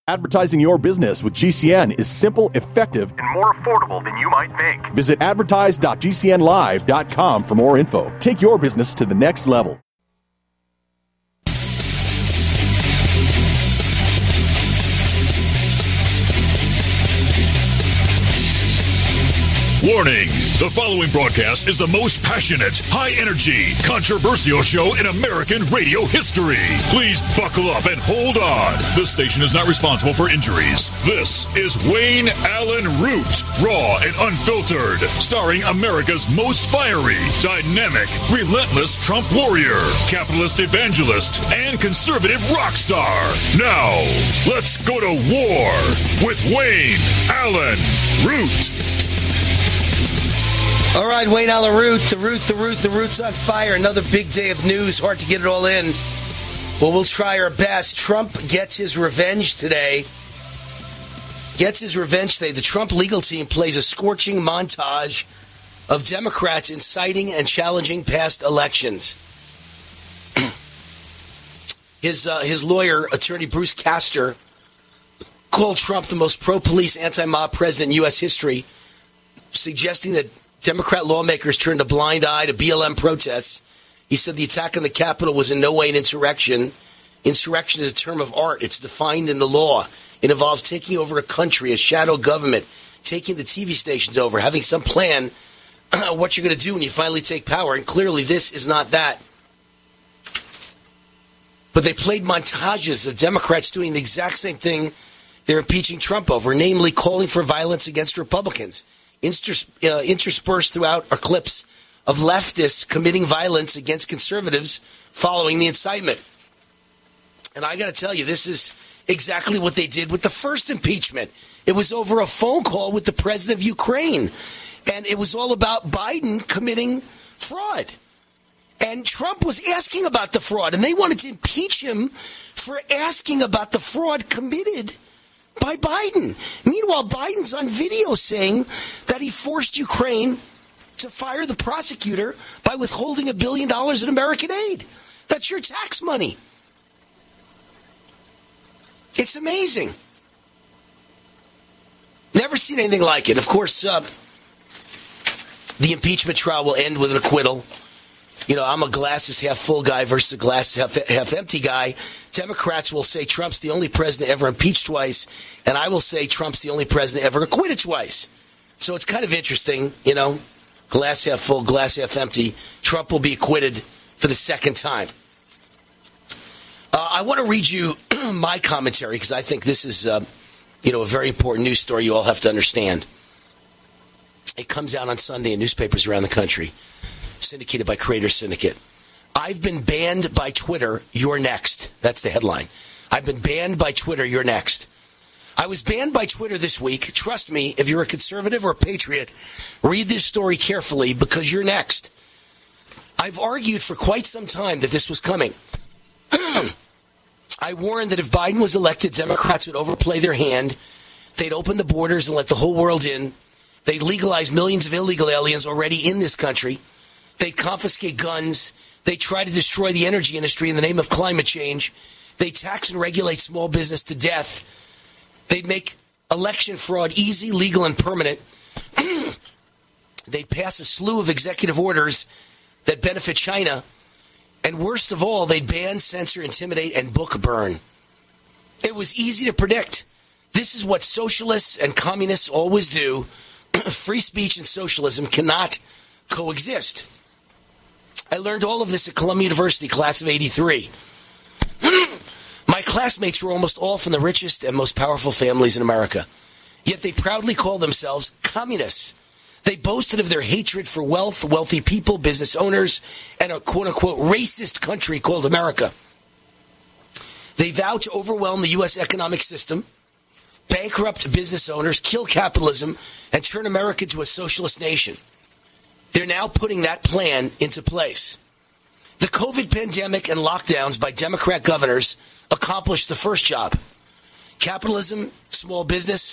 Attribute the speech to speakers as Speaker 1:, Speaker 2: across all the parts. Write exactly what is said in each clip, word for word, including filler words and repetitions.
Speaker 1: Advertising your business with G C N is simple, effective, and more affordable than you might think. Visit advertise dot g c n live dot com for more info. Take your business to the next level.
Speaker 2: Warning! The following broadcast is the most passionate, high-energy, controversial show in American radio history. Please buckle up and hold on. This station is not responsible for injuries. This is Wayne Allen Root, raw and unfiltered, starring America's most fiery, dynamic, relentless Trump warrior, capitalist evangelist, and conservative rock star. Now, let's go to war with Wayne Allen Root.
Speaker 3: All right, Wayne Allen Root, the Root, the Root, the Root's on fire. Another big day of news. Hard to get it all in. Well, we'll try our best. Trump gets his revenge today. Gets his revenge today. The Trump legal team plays a scorching montage of Democrats inciting and challenging past elections. his uh, his lawyer, attorney Bruce Castor, called Trump the most pro-police, anti-mob president in U S history, suggesting that Democrat lawmakers turned a blind eye to B L M protests. He said the attack on the Capitol was in no way an insurrection. Insurrection is a term of art. It's defined in the law. It involves taking over a country, a shadow government, taking the T V stations over, having some plan what you're going to do when you finally take power. And clearly this is not that. But they played montages of Democrats doing the exact same thing they're impeaching Trump over, namely calling for violence against Republicans. Inters- uh, interspersed throughout are clips of leftists committing violence against conservatives following the incitement. And I got to tell you, this is exactly what they did with the first impeachment. It was over a phone call with the president of Ukraine. And it was all about Biden committing fraud. And Trump was asking about the fraud. And they wanted to impeach him for asking about the fraud committed by Biden. Meanwhile, Biden's on video saying that he forced Ukraine to fire the prosecutor by withholding a billion dollars in American aid. That's your tax money. It's amazing. Never seen anything like it. Of course, uh, the impeachment trial will end with an acquittal. You know, I'm a glasses half full guy versus a glasses half, half empty guy. Democrats will say Trump's the only president ever impeached twice, and I will say Trump's the only president ever acquitted twice. So it's kind of interesting, you know, glass half full, glass half empty. Trump will be acquitted for the second time. Uh, I want to read you my commentary because I think this is, uh, you know, a very important news story you all have to understand. It comes out on Sunday in newspapers around the country. Syndicated by Creator Syndicate. I've been banned by Twitter, you're next. That's the headline. I've been banned by Twitter, you're next. I was banned by Twitter this week. Trust me, if you're a conservative or a patriot, read this story carefully because you're next. I've argued for quite some time that this was coming. I warned that if Biden was elected, Democrats would overplay their hand. They'd open the borders and let the whole world in. They'd legalize millions of illegal aliens already in this country. They'd confiscate guns. They try to destroy the energy industry in the name of climate change. They tax and regulate small business to death. They'd make election fraud easy, legal, and permanent. They'd pass a slew of executive orders that benefit China. And worst of all, they'd ban, censor, intimidate, and book burn. It was easy to predict. This is what socialists and communists always do. Free speech and socialism cannot coexist. I learned all of this at Columbia University, class of eighty-three. My classmates were almost all from the richest and most powerful families in America. Yet they proudly called themselves communists. They boasted of their hatred for wealth, wealthy people, business owners, and a quote-unquote racist country called America. They vowed to overwhelm the U S economic system, bankrupt business owners, kill capitalism, and turn America into a socialist nation. They're now putting that plan into place. The COVID pandemic and lockdowns by Democrat governors accomplished the first job. Capitalism, small business,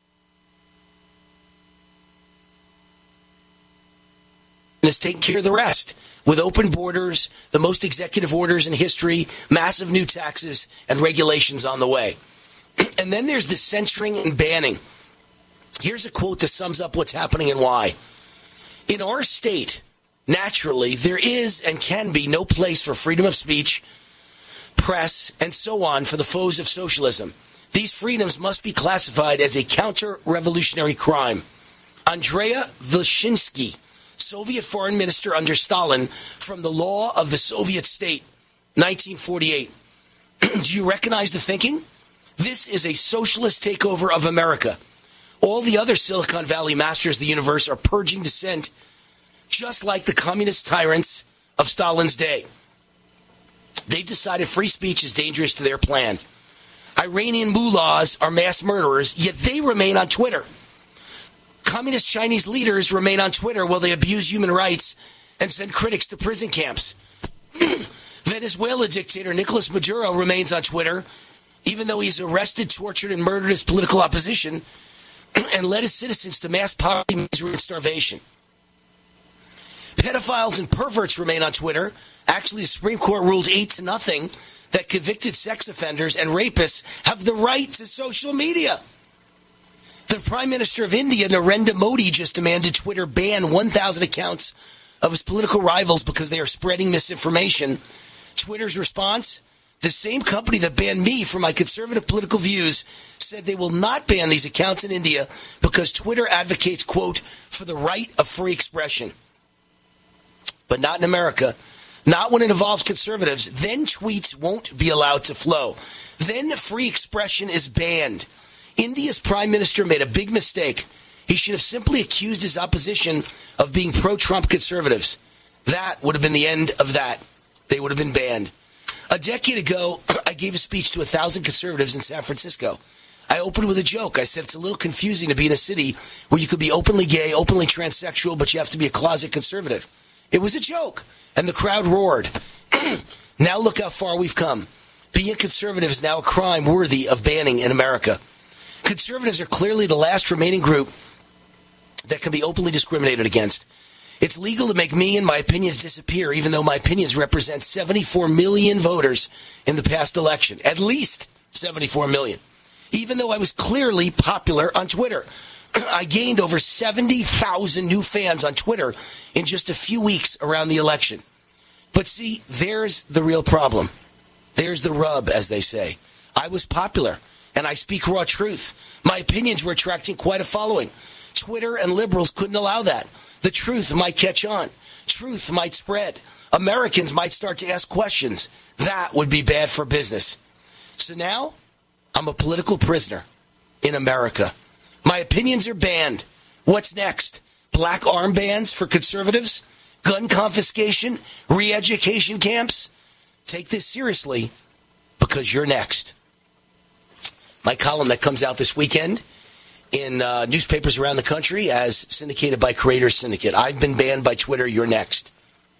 Speaker 3: is taking care of the rest. With open borders, the most executive orders in history, massive new taxes, and regulations on the way. And then there's the censoring and banning. Here's a quote that sums up what's happening and why. In our state, naturally, there is and can be no place for freedom of speech, press, and so on for the foes of socialism. These freedoms must be classified as a counter-revolutionary crime. Andrea Vilshinsky, Soviet foreign minister under Stalin, from the Law of the Soviet State, nineteen forty-eight. Do you recognize the thinking? This is a socialist takeover of America. All the other Silicon Valley masters of the universe are purging dissent, just like the communist tyrants of Stalin's day. They've decided free speech is dangerous to their plan. Iranian mullahs are mass murderers, yet they remain on Twitter. Communist Chinese leaders remain on Twitter while they abuse human rights and send critics to prison camps. Venezuela dictator Nicolas Maduro remains on Twitter, even though he's arrested, tortured, and murdered his political opposition and led his citizens to mass poverty, misery, and starvation. Pedophiles and perverts remain on Twitter. Actually, the Supreme Court ruled eight to nothing that convicted sex offenders and rapists have the right to social media. The Prime Minister of India, Narendra Modi, just demanded Twitter ban one thousand accounts of his political rivals because they are spreading misinformation. Twitter's response? The same company that banned me for my conservative political views said they will not ban these accounts in India because Twitter advocates, quote, for the right of free expression. But not in America. Not when it involves conservatives. Then tweets won't be allowed to flow. Then free expression is banned. India's prime minister made a big mistake. He should have simply accused his opposition of being pro-Trump conservatives. That would have been the end of that. They would have been banned. A decade ago, I gave a speech to a thousand conservatives in San Francisco. I opened with a joke. I said it's a little confusing to be in a city where you could be openly gay, openly transsexual, but you have to be a closet conservative. It was a joke, and the crowd roared. Now look how far we've come. Being conservative is now a crime worthy of banning in America. Conservatives are clearly the last remaining group that can be openly discriminated against. It's legal to make me and my opinions disappear, even though my opinions represent seventy-four million voters in the past election. At least seventy-four million. Even though I was clearly popular on Twitter. I gained over seventy thousand new fans on Twitter in just a few weeks around the election. But see, there's the real problem. There's the rub, as they say. I was popular, and I speak raw truth. My opinions were attracting quite a following. Twitter and liberals couldn't allow that. The truth might catch on. Truth might spread. Americans might start to ask questions. That would be bad for business. So now, I'm a political prisoner in America. My opinions are banned. What's next? Black armbands for conservatives? Gun confiscation? Re-education camps? Take this seriously, because you're next. My column that comes out this weekend in uh, newspapers around the country as syndicated by Creators Syndicate. I've been banned by Twitter. You're next.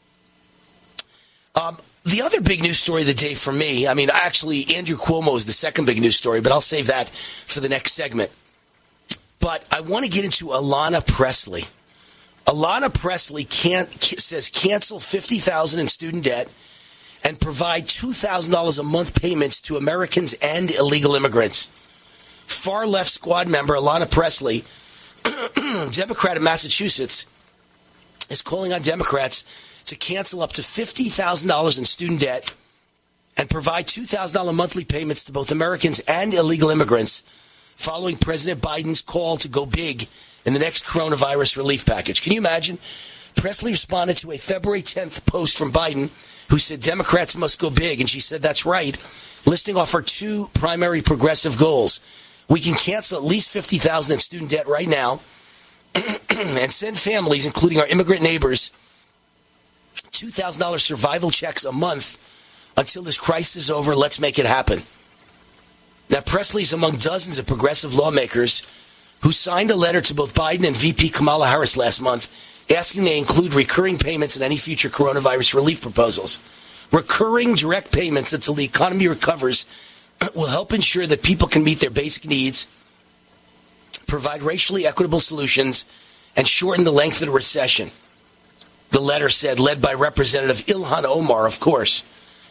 Speaker 3: Um, the other big news story of the day for me, I mean, actually, Andrew Cuomo is the second big news story, but I'll save that for the next segment. But I want to get into Alana Presley. Alana Presley can't, says cancel fifty thousand dollars in student debt and provide two thousand dollars a month payments to Americans and illegal immigrants. Far-left squad member Alana Presley, Democrat of Massachusetts, is calling on Democrats to cancel up to fifty thousand dollars in student debt and provide two thousand dollars monthly payments to both Americans and illegal immigrants following President Biden's call to go big in the next coronavirus relief package. Can you imagine? Presley responded to a February tenth post from Biden who said Democrats must go big, and she said that's right, listing off her two primary progressive goals. We can cancel at least fifty thousand dollars in student debt right now and send families, including our immigrant neighbors, two thousand dollars survival checks a month until this crisis is over. Let's make it happen. Now, Presley's among dozens of progressive lawmakers who signed a letter to both Biden and V P Kamala Harris last month asking they include recurring payments in any future coronavirus relief proposals. Recurring direct payments until the economy recovers will help ensure that people can meet their basic needs, provide racially equitable solutions, and shorten the length of the recession. The letter said, led by Representative Ilhan Omar, of course.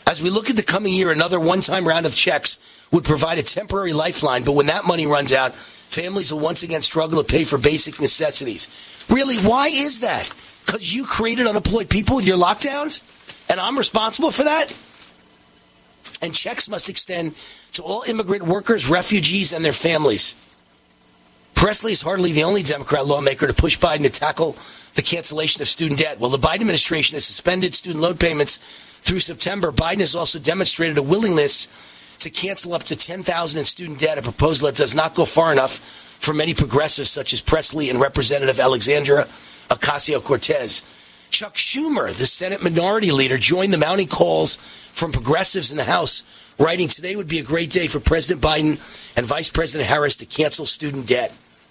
Speaker 3: As we look at the coming year, another one-time round of checks would provide a temporary lifeline, but when that money runs out, families will once again struggle to pay for basic necessities. Really, why is that? Because you created unemployed people with your lockdowns? And I'm responsible for that? And checks must extend to all immigrant workers, refugees, and their families. Presley is hardly the only Democrat lawmaker to push Biden to tackle the cancellation of student debt. While the Biden administration has suspended student loan payments through September, Biden has also demonstrated a willingness to cancel up to ten thousand dollars in student debt, a proposal that does not go far enough for many progressives such as Presley and Representative Alexandria Ocasio-Cortez. Chuck Schumer, the Senate Minority Leader, joined the mounting calls from progressives in the House, writing, "Today would be a great day for President Biden and Vice President Harris to cancel student debt."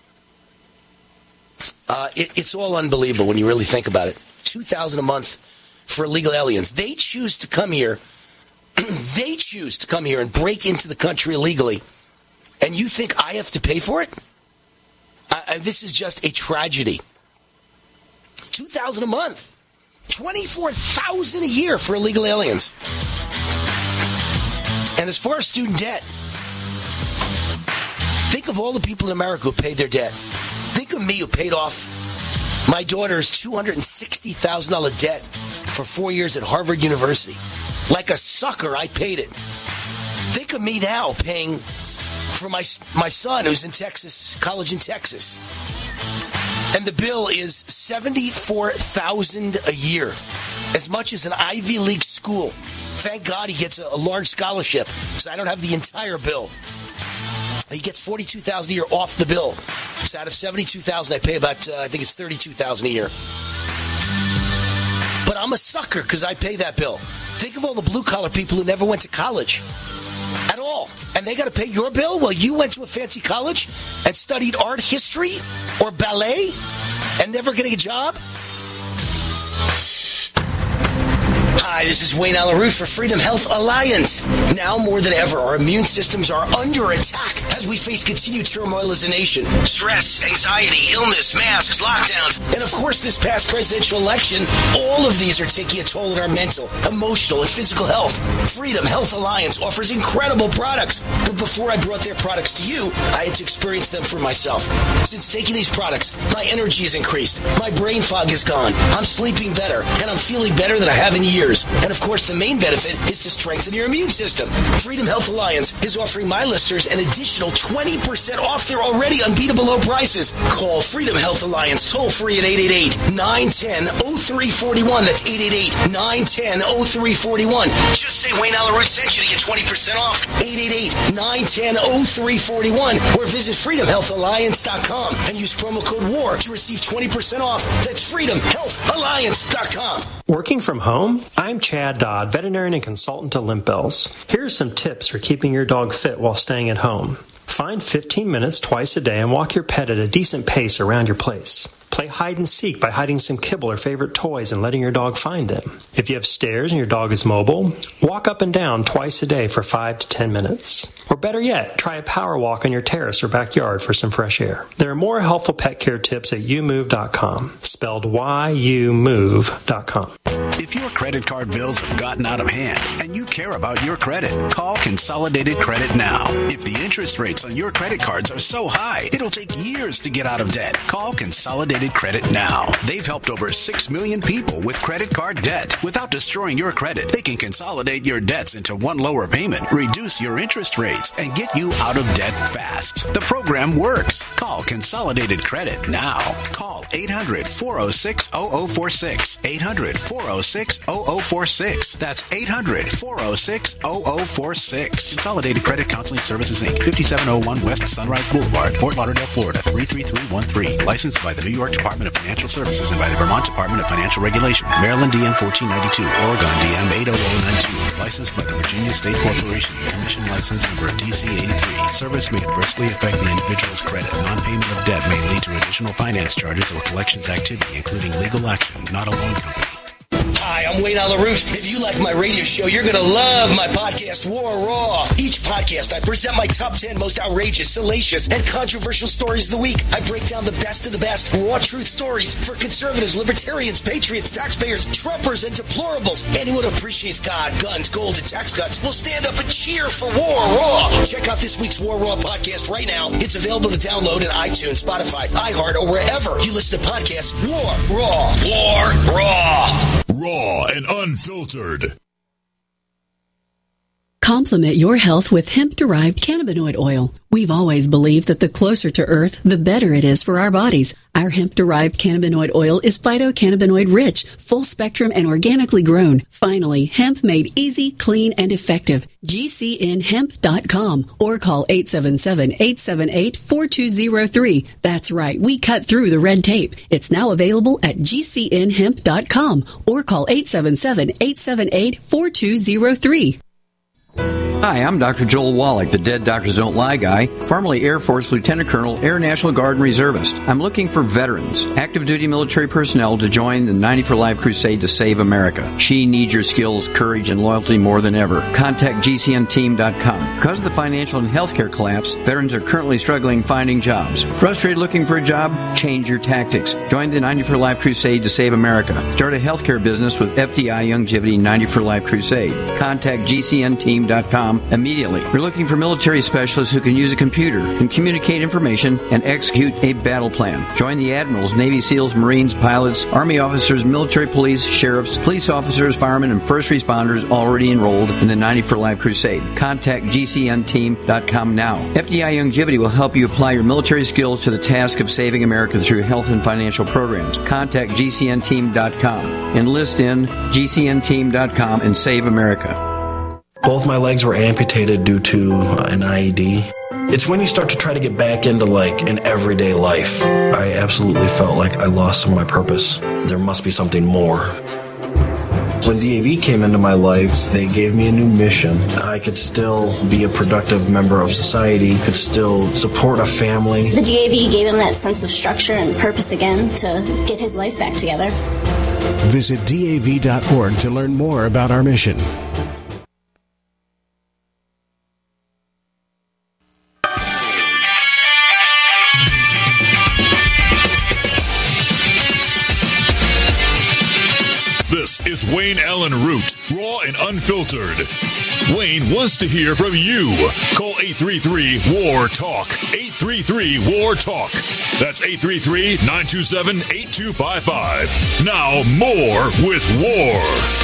Speaker 3: Uh, it, it's all unbelievable when you really think about it. two thousand dollars a month for illegal aliens. They choose to come here. They choose to come here and break into the country illegally. And you think I have to pay for it? I, I, this is just a tragedy. two thousand dollars a month. twenty-four thousand dollars a year for illegal aliens. And as far as student debt, think of all the people in America who paid their debt. Think of me who paid off my daughter's two hundred sixty thousand dollars debt for four years at Harvard University. Like a sucker, I paid it. Think of me now paying for my my son who's in Texas, college in Texas. And the bill is seventy-four thousand dollars a year, as much as an Ivy League school. Thank God he gets a, a large scholarship, so I don't have the entire bill. He gets forty-two thousand dollars a year off the bill. So out of seventy-two thousand dollars, I pay about, uh, I think it's thirty-two thousand dollars a year. But I'm a sucker because I pay that bill. Think of all the blue-collar people who never went to college at all. And they got to pay your bill while you went to a fancy college and studied art history or ballet and never getting a job? Hi, this is Wayne Alaroot for Freedom Health Alliance. Now more than ever, our immune systems are under attack as we face continued turmoil as a nation. Stress, anxiety, illness, masks, lockdowns, and of course this past presidential election, all of these are taking a toll on our mental, emotional, and physical health. Freedom Health Alliance offers incredible products, but before I brought their products to you, I had to experience them for myself. Since taking these products, my energy has increased, my brain fog is gone, I'm sleeping better, and I'm feeling better than I have in years. And of course, the main benefit is to strengthen your immune system. Freedom Health Alliance is offering my listeners an additional twenty percent off their already unbeatable low prices. Call Freedom Health Alliance toll free at eight eight eight, nine one zero, oh three four one. That's eight eight eight, nine one zero, oh three four one. Just say Wayne Alaroot sent you to get twenty percent off. eight eight eight, nine one zero, oh three four one. Or visit freedom health alliance dot com and use promo code WAR to receive twenty percent off. That's freedom health alliance dot com.
Speaker 4: Working from home? I'm Chad Dodd, veterinarian and consultant to Limp Bells. Here are some tips for keeping your dog fit while staying at home. Find fifteen minutes twice a day and walk your pet at a decent pace around your place. Play hide and seek by hiding some kibble or favorite toys and letting your dog find them. If you have stairs and your dog is mobile, walk up and down twice a day for five to ten minutes. Or better yet, try a power walk on your terrace or backyard for some fresh air. There are more helpful pet care tips at you move dot com, spelled Y U move dot com.
Speaker 5: If your credit card bills have gotten out of hand and you care about your credit, call Consolidated Credit now. If the interest rates on your credit cards are so high, it'll take years to get out of debt. Call Consolidated Credit now. They've helped over six million people with credit card debt. Without destroying your credit, they can consolidate your debts into one lower payment, reduce your interest rates, and get you out of debt fast. The program works. Call Consolidated Credit now. Call eight hundred, four oh six, oh oh four six. eight hundred, four oh six, oh oh four six. That's eight hundred, four oh six, oh oh four six. Consolidated Credit Counseling Services, Incorporated. fifty-seven oh one West Sunrise Boulevard, Fort Lauderdale, Florida, three three three one three. Licensed by the New York Department of Financial Services and by the Vermont Department of Financial Regulation. Maryland D M fourteen ninety-two. Oregon D M eight oh oh nine two. Licensed by the Virginia State Corporation. Commission license number D C eighty-three. Service may adversely affect the individual's credit. Non-payment of debt may lead to additional finance charges or collections activity, including legal action. Not a loan company.
Speaker 3: Hi, Hi, I'm Wayne Allyn Root. If you like my radio show, you're going to love my podcast, War Raw. Each podcast, I present my top ten most outrageous, salacious, and controversial stories of the week. I break down the best of the best raw truth stories for conservatives, libertarians, patriots, taxpayers, Trumpers, and deplorables. Anyone who appreciates God, guns, gold, and tax cuts will stand up and cheer for War Raw. Check out this week's War Raw podcast right now. It's available to download in iTunes, Spotify, iHeart, or wherever you listen to podcasts. War Raw. War Raw.
Speaker 2: Raw and unfiltered.
Speaker 6: Complement your health with hemp-derived cannabinoid oil. We've always believed that the closer to Earth, the better it is for our bodies. Our hemp-derived cannabinoid oil is phytocannabinoid rich, full spectrum, and organically grown. Finally, hemp made easy, clean, and effective. G C N hemp dot com or call eight seven seven, eight seven eight, four two zero three. That's right, we cut through the red tape. It's now available at G C N hemp dot com or call eight seven seven, eight seven eight, four two zero three.
Speaker 7: Hi, I'm Doctor Joel Wallach, the Dead Doctors Don't Lie guy, formerly Air Force Lieutenant Colonel, Air National Guard and Reservist. I'm looking for veterans, active duty military personnel to join the ninety for Life crusade to save America. She needs your skills, courage, and loyalty more than ever. Contact G C N team dot com. Because of the financial and healthcare collapse, veterans are currently struggling finding jobs. Frustrated looking for a job? Change your tactics. Join the ninety for Life crusade to save America. Start a healthcare business with F D I Youngevity ninety for Life crusade. Contact G C N team dot com immediately. We're looking for military specialists who can use a computer, can communicate information, and execute a battle plan. Join the admirals, Navy SEALs, Marines, pilots, Army officers, military police, sheriffs, police officers, firemen, and first responders already enrolled in the ninety for Life crusade. Contact G C N team dot com now. F D I Youngevity will help you apply your military skills to the task of saving America through health and financial programs. Contact G C N team dot com. Enlist in G C N team dot com and save America.
Speaker 8: Both my legs were amputated due to an I E D. It's when you start to try to get back into like an everyday life. I absolutely felt like I lost some of my purpose. There must be something more. When D A V came into my life, they gave me a new mission. I could still be a productive member of society, could still support a family.
Speaker 9: The D A V gave him that sense of structure and purpose again to get his life back together.
Speaker 10: Visit D A V dot org to learn more about our mission.
Speaker 2: This is Wayne Allyn Root, raw and unfiltered. Wayne wants to hear from you. Call eight three three, W A R, TALK. eight three three, W A R, TALK. That's eight three three, nine two seven, eight two five five. Now, more with War.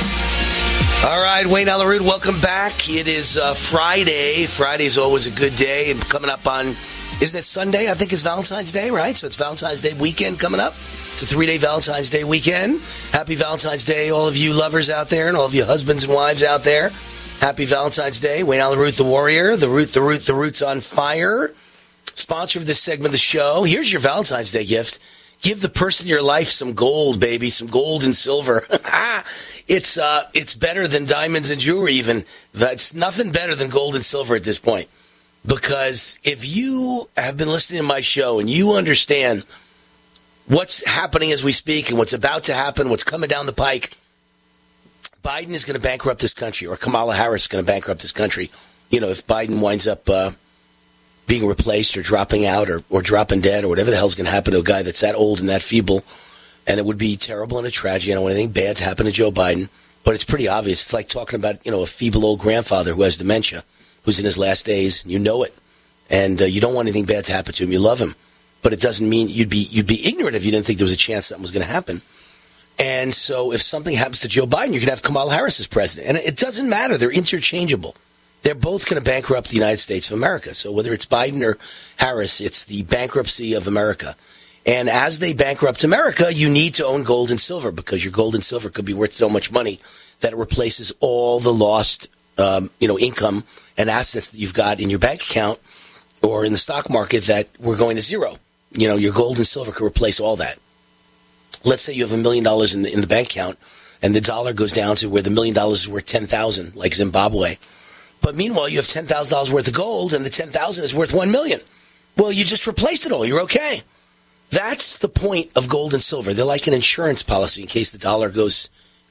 Speaker 3: All right, Wayne Allyn Root, welcome back. It is uh, Friday. Friday is always a good day. And coming up on, isn't it Sunday? I think it's Valentine's Day, right? So it's Valentine's Day weekend coming up. It's a three-day Valentine's Day weekend. Happy Valentine's Day, all of you lovers out there and all of you husbands and wives out there. Happy Valentine's Day. Wayne Allyn Root, the Warrior. The Root, the Root, the Root's on fire. Sponsor of this segment of the show. Here's your Valentine's Day gift. Give the person in your life some gold, baby, some gold and silver. it's uh, it's better than diamonds and jewelry even. It's nothing better than gold and silver at this point. Because if you have been listening to my show and you understand what's happening as we speak and what's about to happen, what's coming down the pike, Biden is going to bankrupt this country, or Kamala Harris is going to bankrupt this country. You know, if Biden winds up uh, being replaced or dropping out or, or dropping dead or whatever the hell's going to happen to a guy that's that old and that feeble. And it would be terrible and a tragedy. I don't want anything bad to happen to Joe Biden. But it's pretty obvious. It's like talking about, you know, a feeble old grandfather who has dementia, who's in his last days. You know it. And uh, you don't want anything bad to happen to him. You love him. But it doesn't mean you'd be you'd be ignorant if you didn't think there was a chance something was going to happen. And so if something happens to Joe Biden, you can have Kamala Harris as president. And it doesn't matter. They're interchangeable. They're both going to bankrupt the United States of America. So whether it's Biden or Harris, it's the bankruptcy of America. And as they bankrupt America, you need to own gold and silver because your gold and silver could be worth so much money that it replaces all the lost um, you know, income and assets that you've got in your bank account or in the stock market that were going to zero. You know, your gold and silver could replace all that. Let's say you have a million dollars in the in the bank account, and the dollar goes down to where the million dollars is worth ten thousand, like Zimbabwe. But meanwhile, you have ten thousand dollars worth of gold, and the ten thousand is worth one million. Well, you just replaced it all. You're okay. That's the point of gold and silver. They're like an insurance policy in case the dollar goes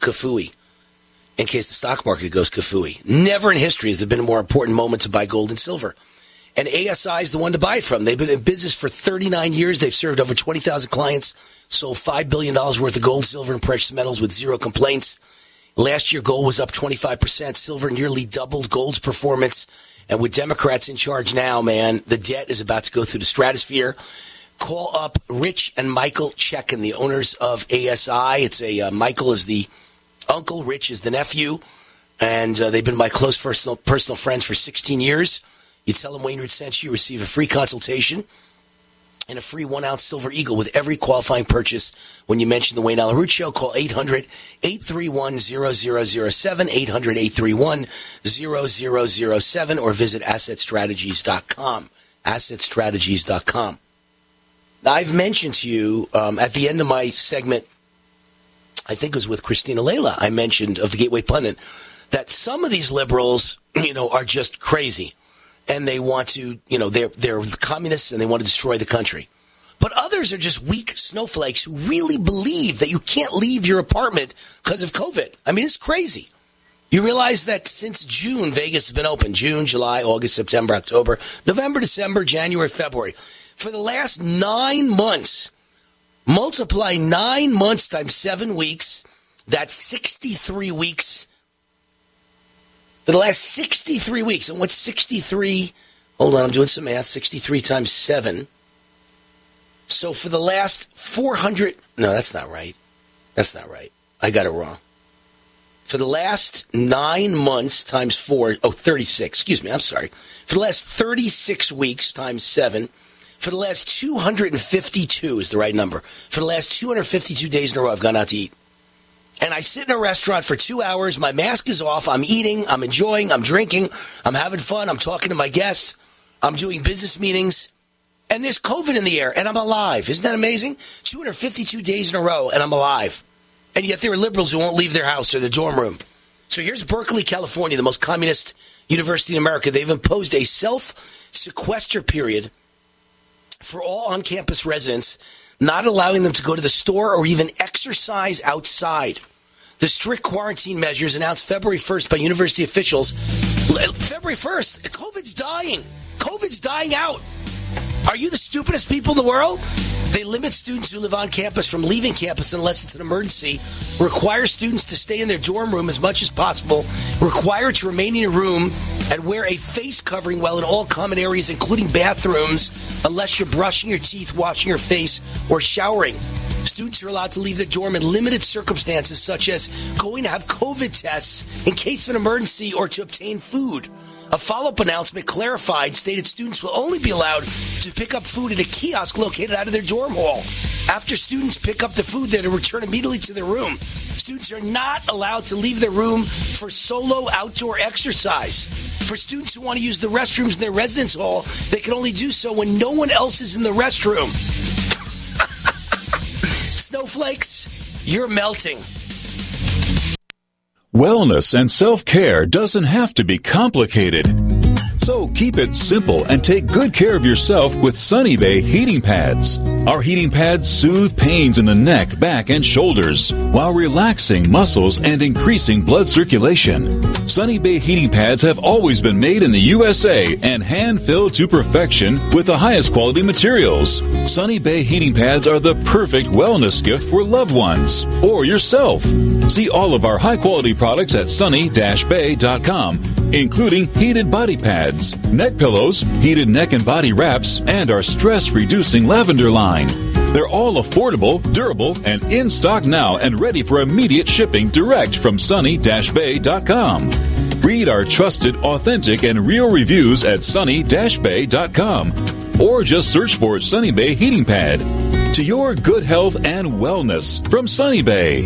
Speaker 3: kafooey, in case the stock market goes kafooey. Never in history has there been a more important moment to buy gold and silver. And A S I is the one to buy it from. They've been in business for thirty-nine years. They've served over twenty thousand clients, sold five billion dollars worth of gold, silver, and precious metals with zero complaints. Last year, gold was up twenty-five percent. Silver nearly doubled gold's performance. And with Democrats in charge now, man, the debt is about to go through the stratosphere. Call up Rich and Michael Checkin, the owners of A S I. It's a uh, Michael is the uncle, Rich is the nephew. And uh, they've been my close personal, personal friends for sixteen years. You tell them Wayne Root sent you, you receive a free consultation and a free one-ounce Silver Eagle with every qualifying purchase when you mention the Wayne Allyn Root Show. Call eight hundred, eight three one, zero zero zero seven, eight hundred, eight three one, zero zero zero seven, or visit asset strategies dot com, asset strategies dot com. Now, I've mentioned to you um, at the end of my segment, I think it was with Christina Layla, I mentioned of the Gateway Pundit, that some of these liberals, you know, are just crazy. And they want to, you know, they're they're communists and they want to destroy the country. But others are just weak snowflakes who really believe that you can't leave your apartment because of COVID. I mean, it's crazy. You realize that since June, Vegas has been open. June, July, August, September, October, November, December, January, February. For the last nine months, multiply nine months times seven weeks, that's sixty-three weeks. For the last sixty-three weeks, and what's sixty-three? Hold on, I'm doing some math. sixty-three times seven. So for the last four hundred, no, that's not right. That's not right. I got it wrong. For the last nine months times four, oh, thirty-six, excuse me, I'm sorry. For the last thirty-six weeks times seven, for the last two hundred fifty-two is the right number. For the last two hundred fifty-two days in a row, I've gone out to eat. And I sit in a restaurant for two hours. My mask is off. I'm eating. I'm enjoying. I'm drinking. I'm having fun. I'm talking to my guests. I'm doing business meetings. And there's COVID in the air, and I'm alive. Isn't that amazing? two hundred fifty-two days in a row, and I'm alive. And yet there are liberals who won't leave their house or their dorm room. So here's Berkeley, California, the most communist university in America. They've imposed a self-sequester period for all on-campus residents, not allowing them to go to the store or even exercise outside. The strict quarantine measures announced February first by university officials. February first, COVID's dying. COVID's dying out. Are you the stupidest people in the world? They limit students who live on campus from leaving campus unless it's an emergency, require students to stay in their dorm room as much as possible, require to remain in your room, and wear a face covering while in all common areas, including bathrooms, unless you're brushing your teeth, washing your face, or showering. Students are allowed to leave their dorm in limited circumstances, such as going to have COVID tests in case of an emergency or to obtain food. A follow-up announcement clarified, stated students will only be allowed to pick up food at a kiosk located out of their dorm hall. After students pick up the food, they're to return immediately to their room. Students are not allowed to leave their room for solo outdoor exercise. For students who want to use the restrooms in their residence hall, they can only do so when no one else is in the restroom. Snowflakes, you're melting.
Speaker 2: Wellness and self-care doesn't have to be complicated. So keep it simple and take good care of yourself with Sunny Bay heating pads. Our heating pads soothe pains in the neck, back, and shoulders while relaxing muscles and increasing blood circulation. Sunny Bay heating pads have always been made in the U S A and hand-filled to perfection with the highest quality materials. Sunny Bay heating pads are the perfect wellness gift for loved ones or yourself. See all of our high-quality products at sunny dash bay dot com, including heated body pads, neck pillows, heated neck and body wraps, and our stress-reducing lavender line. They're all affordable, durable, and in stock now and ready for immediate shipping direct from sunny dash bay dot com. Read our trusted, authentic, and real reviews at sunny dash bay dot com or just search for Sunny Bay Heating Pad. To your good health and wellness from Sunny Bay.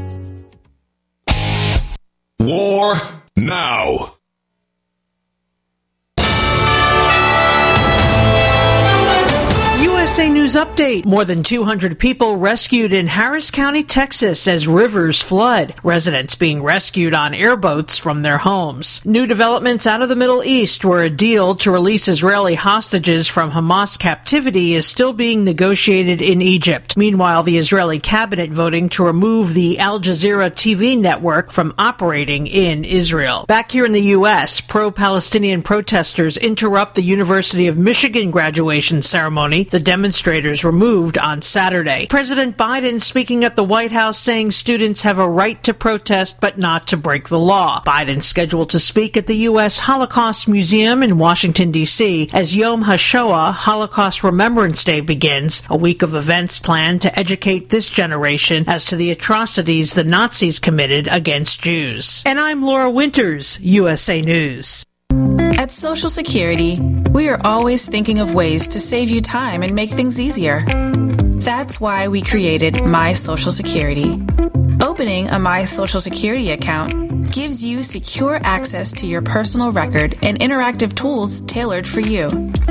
Speaker 11: War now.
Speaker 12: U S S A News Update. More than two hundred people rescued in Harris County, Texas as rivers flood. Residents being rescued on airboats from their homes. New developments out of the Middle East, where a deal to release Israeli hostages from Hamas captivity is still being negotiated in Egypt. Meanwhile, the Israeli cabinet voting to remove the Al Jazeera T V network from operating in Israel. Back here in the U S, pro-Palestinian protesters interrupt the University of Michigan graduation ceremony. The demonstrators were moved on Saturday. President Biden speaking at the White House saying students have a right to protest but not to break the law. Biden scheduled to speak at the U S Holocaust Museum in Washington, D C as Yom HaShoah, Holocaust Remembrance Day, begins, a week of events planned to educate this generation as to the atrocities the Nazis committed against Jews. And I'm Laura Winters, U S A News.
Speaker 13: At Social Security, we are always thinking of ways to save you time and make things easier. That's why we created My Social Security. Opening a My Social Security account gives you secure access to your personal record and interactive tools tailored for you.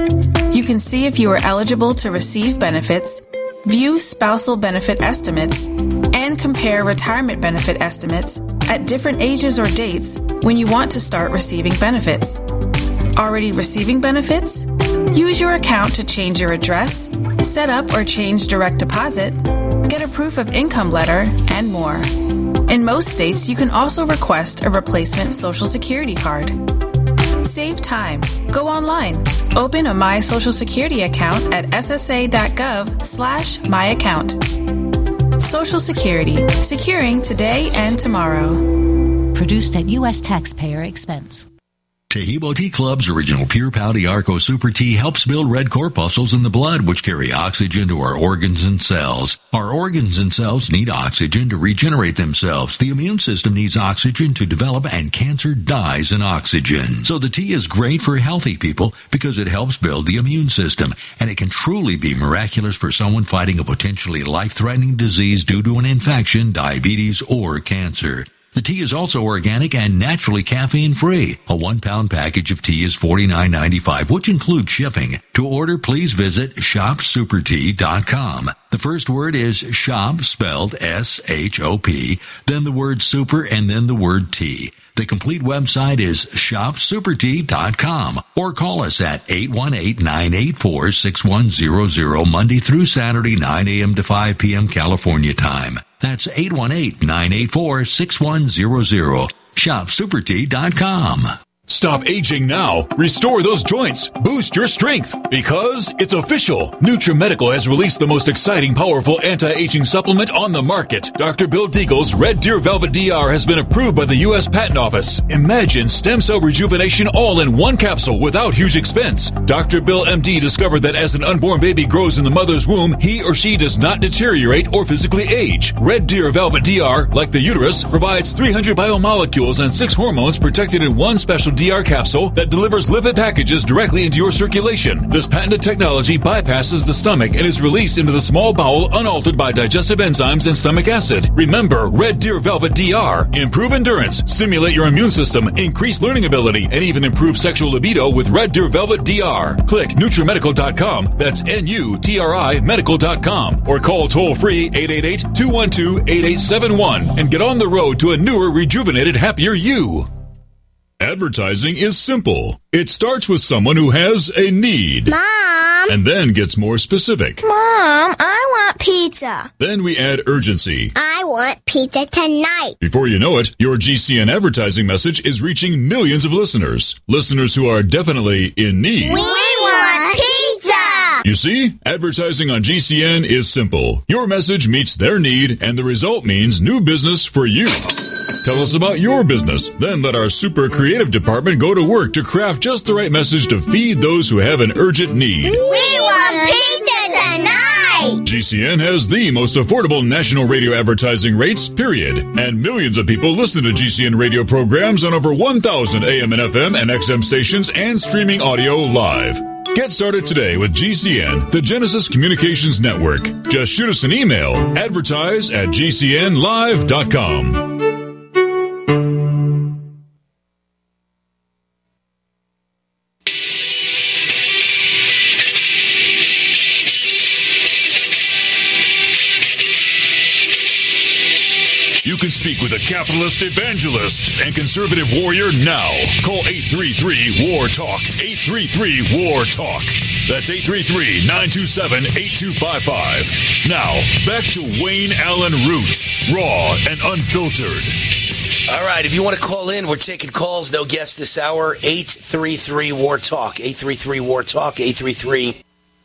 Speaker 13: You can see if you are eligible to receive benefits, view spousal benefit estimates, and compare retirement benefit estimates at different ages or dates when you want to start receiving benefits. Already receiving benefits? Use your account to change your address, set up or change direct deposit, get a proof of income letter, and more. In most states, you can also request a replacement Social Security card. Save time. Go online. Open a My Social Security account at ssa.gov slash my account. Social Security. Securing today and tomorrow.
Speaker 14: Produced at U S taxpayer expense.
Speaker 15: Tahibo Tea Club's original Pure Pau D'Arco Super Tea helps build red corpuscles in the blood, which carry oxygen to our organs and cells. Our organs and cells need oxygen to regenerate themselves. The immune system needs oxygen to develop, and cancer dies in oxygen. So the tea is great for healthy people because it helps build the immune system, and it can truly be miraculous for someone fighting a potentially life-threatening disease due to an infection, diabetes, or cancer. The tea is also organic and naturally caffeine-free. A one-pound package of tea is forty-nine ninety-five, which includes shipping. To order, please visit shop super tea dot com. The first word is shop, spelled S H O P, then the word super, and then the word tea. The complete website is shop super tea dot com, or call us at eight one eight, nine eight four, six one zero zero Monday through Saturday, nine a.m. to five p.m. California time. That's eight one eight, nine eight four, six one zero zero. shop super tea dot com.
Speaker 2: Stop aging now. Restore those joints. Boost your strength. Because it's official. NutriMedical has released the most exciting, powerful anti-aging supplement on the market. Doctor Bill Deagle's Red Deer Velvet D R has been approved by the U S Patent Office. Imagine stem cell rejuvenation all in one capsule without huge expense. Doctor Bill M D discovered that as an unborn baby grows in the mother's womb, he or she does not deteriorate or physically age. Red Deer Velvet D R, like the uterus, provides three hundred biomolecules and six hormones protected in one special D R capsule that delivers lipid packages directly into your circulation. This patented technology bypasses the stomach and is released into the small bowel unaltered by digestive enzymes and stomach acid. Remember, Red Deer Velvet D R. Improve endurance, stimulate your immune system, increase learning ability, and even improve sexual libido with Red Deer Velvet D R. Click NutriMedical dot com, that's N U T R I medical dot com, or call toll-free eight eight eight, two one two, eight eight seven one and get on the road to a newer, rejuvenated, happier you. Advertising is simple. It starts with someone who has a need.
Speaker 16: Mom!
Speaker 2: And then gets more specific.
Speaker 16: Mom, I want pizza.
Speaker 2: Then we add urgency.
Speaker 16: I want pizza tonight.
Speaker 2: Before you know it, your G C N advertising message is reaching millions of listeners. Listeners who are definitely in need.
Speaker 16: We want pizza!
Speaker 2: You see, advertising on G C N is simple. Your message meets their need, and the result means new business for you. Tell us about your business. Then let our super creative department go to work to craft just the right message to feed those who have an urgent need.
Speaker 16: We want pizza tonight!
Speaker 2: G C N has the most affordable national radio advertising rates, period. And millions of people listen to G C N radio programs on over one thousand A M and F M and X M stations and streaming audio live. Get started today with G C N, the Genesis Communications Network. Just shoot us an email, advertise at G C N live dot com. can speak with a capitalist evangelist and conservative warrior now. Call eight three three, W A R, TALK. eight three three, W A R, TALK. That's eight three three, nine two seven, eight two five five. Now, back to Wayne Allen Root, raw and unfiltered.
Speaker 3: All right, if you want to call in, we're taking calls. No guests this hour. eight three three, W A R, TALK. eight three three, W A R, TALK. eight three three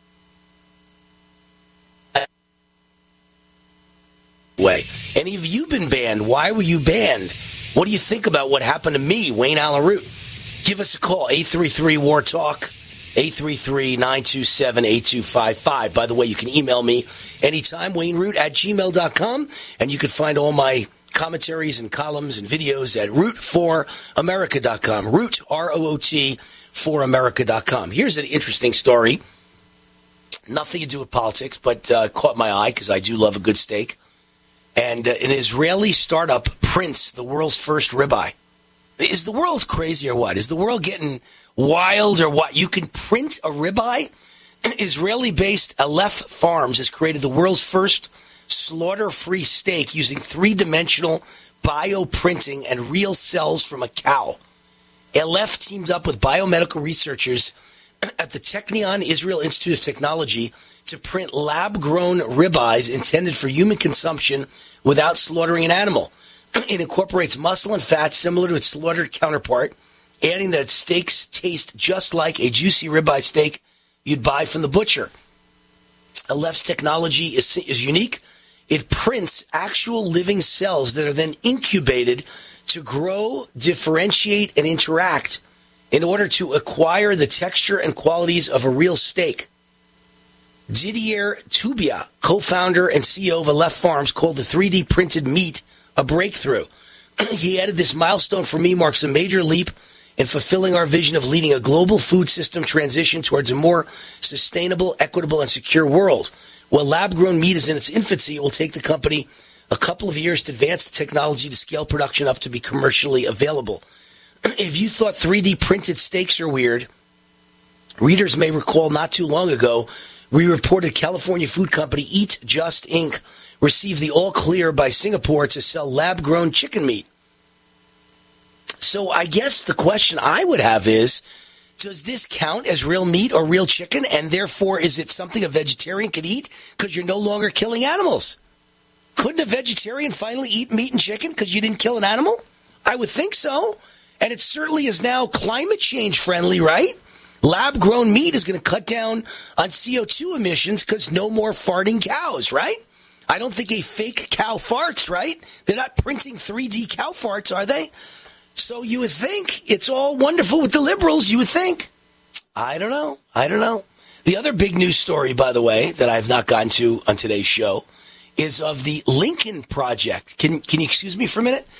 Speaker 3: way. Any of you been banned? Why were you banned? What do you think about what happened to me, Wayne Allen Root? Give us a call, eight three three, W A R, TALK. eight three three, nine two seven, eight two five five. By the way, you can email me anytime, wayneroot at gmail dot com, and you can find all my commentaries and columns and videos at root for america dot com. Root, R O O T, for america dot com. Here's an interesting story. Nothing to do with politics, but uh, caught my eye because I do love a good steak. And uh, an Israeli startup prints the world's first ribeye. Is the world crazy or what? Is the world getting wild or what? You can print a ribeye? Israeli-based Aleph Farms has created the world's first slaughter-free steak using three-dimensional bioprinting and real cells from a cow. Aleph teamed up with biomedical researchers at the Technion Israel Institute of Technology to print lab-grown ribeyes intended for human consumption without slaughtering an animal. It incorporates muscle and fat similar to its slaughtered counterpart, adding that its steaks taste just like a juicy ribeye steak you'd buy from the butcher. Aleph's technology is, is unique. It prints actual living cells that are then incubated to grow, differentiate, and interact in order to acquire the texture and qualities of a real steak. Didier Tubia, co-founder and C E O of Aleph Farms, called the three D printed meat a breakthrough. He added, "This milestone for me marks a major leap in fulfilling our vision of leading a global food system transition towards a more sustainable, equitable, and secure world. While lab-grown meat is in its infancy, it will take the company a couple of years to advance the technology to scale production up to be commercially available." If you thought three D printed steaks are weird, readers may recall not too long ago, we reported California food company Eat Just Incorporated received the all-clear by Singapore to sell lab-grown chicken meat. So I guess the question I would have is, does this count as real meat or real chicken, and therefore is it something a vegetarian could eat because you're no longer killing animals? Couldn't a vegetarian finally eat meat and chicken because you didn't kill an animal? I would think so. And it certainly is now climate change friendly, right? Lab-grown meat is going to cut down on C O two emissions because no more farting cows, right? I don't think a fake cow farts, right? They're not printing three D cow farts, are they? So you would think it's all wonderful with the liberals, you would think. I don't know. I don't know. The other big news story, by the way, that I've not gotten to on today's show is of the Lincoln Project. Can, can you excuse me for a minute?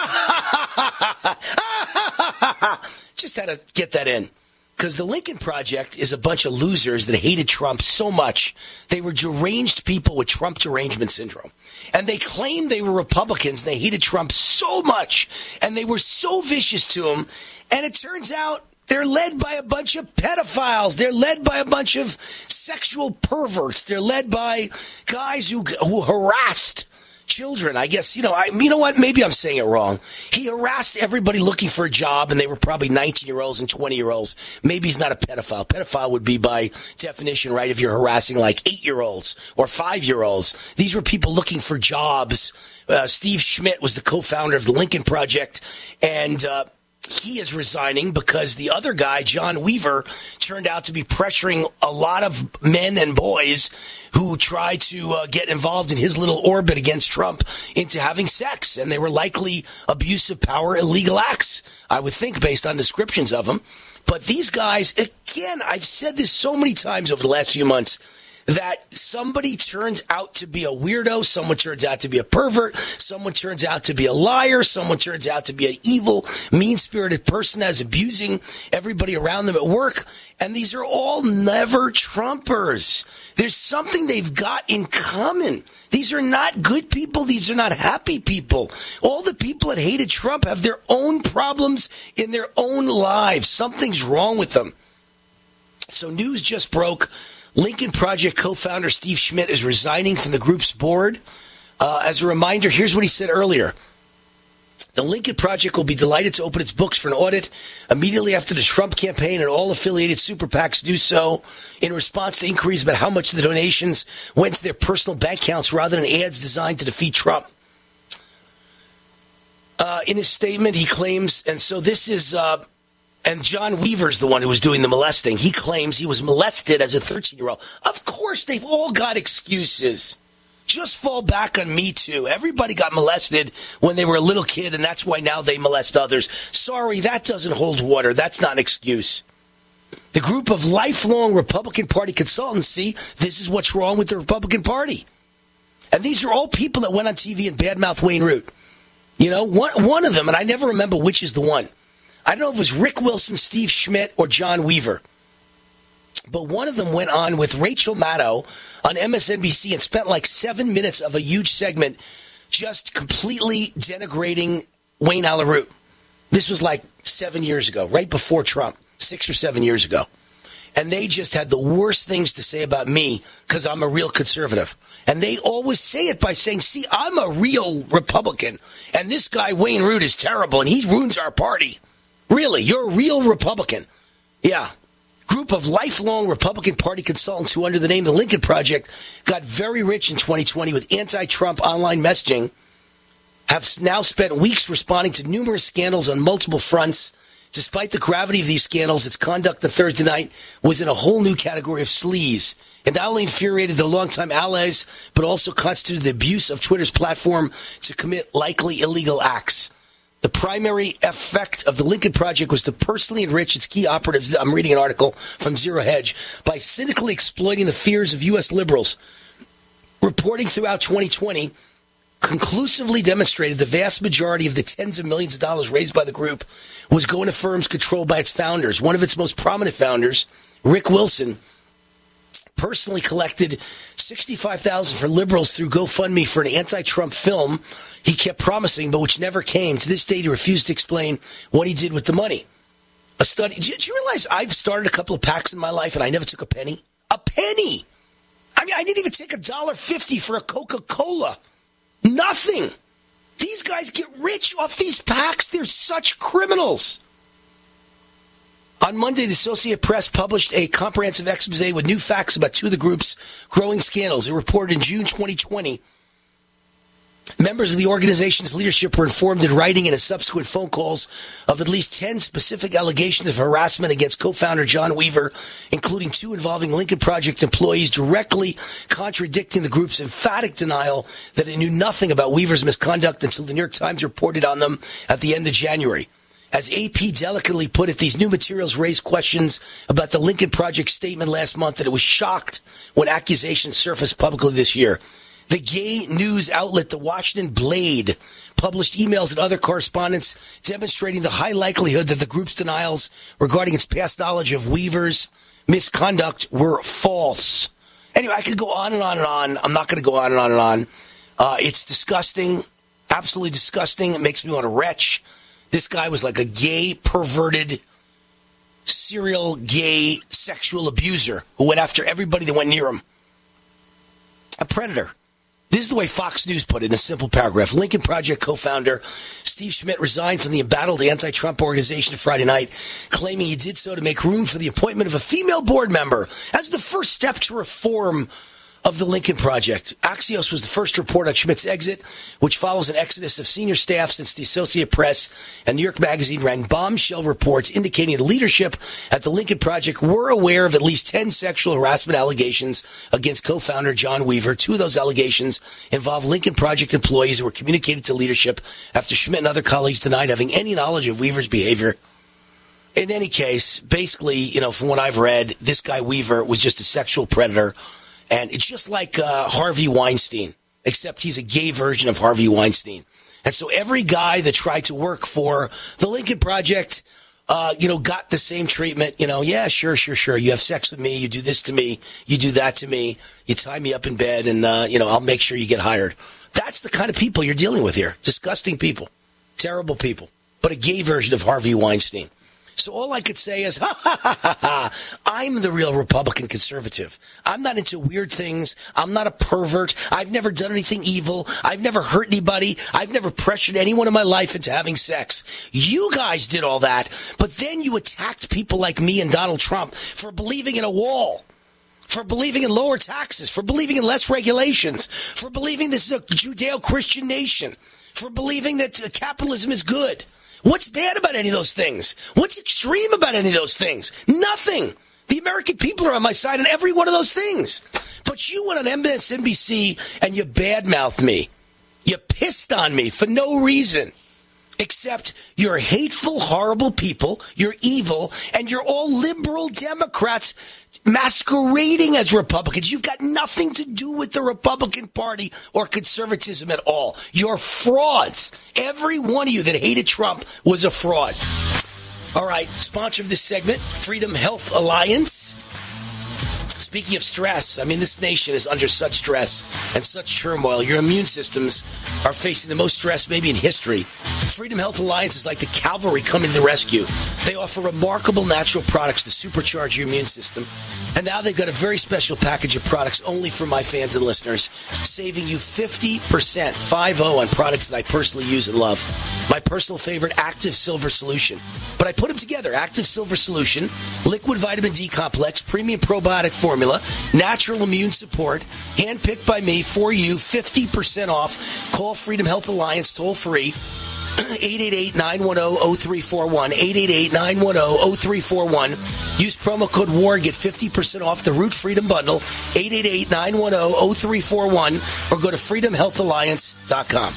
Speaker 3: Just had to get that in. Because the Lincoln Project is a bunch of losers that hated Trump so much. They were deranged people with Trump derangement syndrome. And they claimed they were Republicans. And they hated Trump so much. And they were so vicious to him. And it turns out they're led by a bunch of pedophiles. They're led by a bunch of sexual perverts. They're led by guys who, who harassed children. I guess, you know, I, you know what? Maybe I'm saying it wrong. He harassed everybody looking for a job, and they were probably nineteen-year-olds and twenty-year-olds. Maybe he's not a pedophile. Pedophile would be, by definition, right, if you're harassing like eight-year-olds or five-year-olds. These were people looking for jobs. Uh, Steve Schmidt was the co-founder of the Lincoln Project, and uh, he is resigning because the other guy, John Weaver, turned out to be pressuring a lot of men and boys who tried to uh, get involved in his little orbit against Trump into having sex. And they were likely abuse of power, illegal acts, I would think, based on descriptions of them. But these guys, again, I've said this so many times over the last few months, that somebody turns out to be a weirdo, someone turns out to be a pervert, someone turns out to be a liar, someone turns out to be an evil, mean-spirited person that's abusing everybody around them at work, and these are all never Trumpers. There's something they've got in common. These are not good people. These are not happy people. All the people that hated Trump have their own problems in their own lives. Something's wrong with them. So news just broke. Lincoln Project co-founder Steve Schmidt is resigning from the group's board. Uh, as a reminder, here's what he said earlier. The Lincoln Project will be delighted to open its books for an audit immediately after the Trump campaign and all affiliated super PACs do so in response to inquiries about how much of the donations went to their personal bank accounts rather than ads designed to defeat Trump. Uh, in his statement, he claims, and so this is, uh, and John Weaver's the one who was doing the molesting. He claims he was molested as a thirteen-year-old. Of course, they've all got excuses. Just fall back on Me Too. Everybody got molested when they were a little kid, and that's why now they molest others. Sorry, that doesn't hold water. That's not an excuse. The group of lifelong Republican Party consultancy, this is what's wrong with the Republican Party. And these are all people that went on T V and badmouthed Wayne Root. You know, one, one of them, and I never remember which is the one. I don't know if it was Rick Wilson, Steve Schmidt, or John Weaver. But one of them went on with Rachel Maddow on M S N B C and spent like seven minutes of a huge segment just completely denigrating Wayne Allyn Root. This was like seven years ago, right before Trump, six or seven years ago. And they just had the worst things to say about me because I'm a real conservative. And they always say it by saying, see, I'm a real Republican. And this guy, Wayne Root, is terrible and he ruins our party. Really, you're a real Republican. Yeah. Group of lifelong Republican Party consultants who, under the name of the Lincoln Project, got very rich in twenty twenty with anti-Trump online messaging, have now spent weeks responding to numerous scandals on multiple fronts. Despite the gravity of these scandals, its conduct on Thursday night was in a whole new category of sleaze. It not only infuriated their longtime allies, but also constituted the abuse of Twitter's platform to commit likely illegal acts. The primary effect of the Lincoln Project was to personally enrich its key operatives, I'm reading an article from Zero Hedge, by cynically exploiting the fears of U S liberals. Reporting throughout twenty twenty conclusively demonstrated the vast majority of the tens of millions of dollars raised by the group was going to firms controlled by its founders. One of its most prominent founders, Rick Wilson, personally collected sixty-five thousand dollars for liberals through GoFundMe for an anti-Trump film he kept promising, but which never came. To this day, he refused to explain what he did with the money. A study. Do you, do you realize I've started a couple of PACs in my life and I never took a penny? A penny! I mean, I didn't even take a dollar fifty for a Coca-Cola. Nothing. These guys get rich off these PACs. They're such criminals. On Monday, the Associated Press published a comprehensive expose with new facts about two of the group's growing scandals. It reported in June twenty twenty, members of the organization's leadership were informed in writing and in subsequent phone calls of at least ten specific allegations of harassment against co-founder John Weaver, including two involving Lincoln Project employees, directly contradicting the group's emphatic denial that it knew nothing about Weaver's misconduct until the New York Times reported on them at the end of January. As A P delicately put it, these new materials raised questions about the Lincoln Project statement last month that it was shocked when accusations surfaced publicly this year. The gay news outlet, the Washington Blade, published emails and other correspondence demonstrating the high likelihood that the group's denials regarding its past knowledge of Weaver's misconduct were false. Anyway, I could go on and on and on. I'm not going to go on and on and on. Uh, it's disgusting, absolutely disgusting. It makes me want to retch. This guy was like a gay, perverted, serial gay sexual abuser who went after everybody that went near him. A predator. This is the way Fox News put it in a simple paragraph. Lincoln Project co-founder Steve Schmidt resigned from the embattled anti-Trump organization Friday night, claiming he did so to make room for the appointment of a female board member as the first step to reform of the Lincoln Project. Axios was the first to report on Schmidt's exit, which follows an exodus of senior staff since the Associated Press and New York Magazine ran bombshell reports indicating the leadership at the Lincoln Project were aware of at least ten sexual harassment allegations against co-founder John Weaver. Two of those allegations involved Lincoln Project employees who were communicated to leadership after Schmidt and other colleagues denied having any knowledge of Weaver's behavior. In any case, basically, you know, from what I've read, this guy Weaver was just a sexual predator. And it's just like uh, Harvey Weinstein, except he's a gay version of Harvey Weinstein. And so every guy that tried to work for the Lincoln Project, uh, you know, got the same treatment. You know, yeah, sure, sure, sure. You have sex with me. You do this to me. You do that to me. You tie me up in bed and, uh, you know, I'll make sure you get hired. That's the kind of people you're dealing with here. Disgusting people. Terrible people. But a gay version of Harvey Weinstein. So all I could say is, ha, ha, ha, ha, ha. I'm the real Republican conservative. I'm not into weird things. I'm not a pervert. I've never done anything evil. I've never hurt anybody. I've never pressured anyone in my life into having sex. You guys did all that, but then you attacked people like me and Donald Trump for believing in a wall, for believing in lower taxes, for believing in less regulations, for believing this is a Judeo-Christian nation, for believing that capitalism is good. What's bad about any of those things? What's extreme about any of those things? Nothing. The American people are on my side on every one of those things. But you went on M S N B C and you badmouthed me. You pissed on me for no reason. Except you're hateful, horrible people, you're evil, and you're all liberal Democrats masquerading as Republicans. You've got nothing to do with the Republican Party or conservatism at all. You're frauds. Every one of you that hated Trump was a fraud. All right, sponsor of this segment, Freedom Health Alliance. Speaking of stress, I mean, this nation is under such stress and such turmoil. Your immune systems are facing the most stress maybe in history. Freedom Health Alliance is like the cavalry coming to the rescue. They offer remarkable natural products to supercharge your immune system. And now they've got a very special package of products only for my fans and listeners, saving you fifty percent, five oh, on products that I personally use and love. My personal favorite, Active Silver Solution. But I put them together. Active Silver Solution, liquid vitamin D complex, premium probiotic formula, natural immune support, handpicked by me for you, fifty percent off. Call Freedom Health Alliance toll free, eight eight eight, nine one zero, zero three four one, eight eight eight, nine one zero, zero three four one. Use promo code WAR, get fifty percent off the Root Freedom Bundle, eight eight eight, nine one zero, zero three four one, or go to freedom health alliance dot com.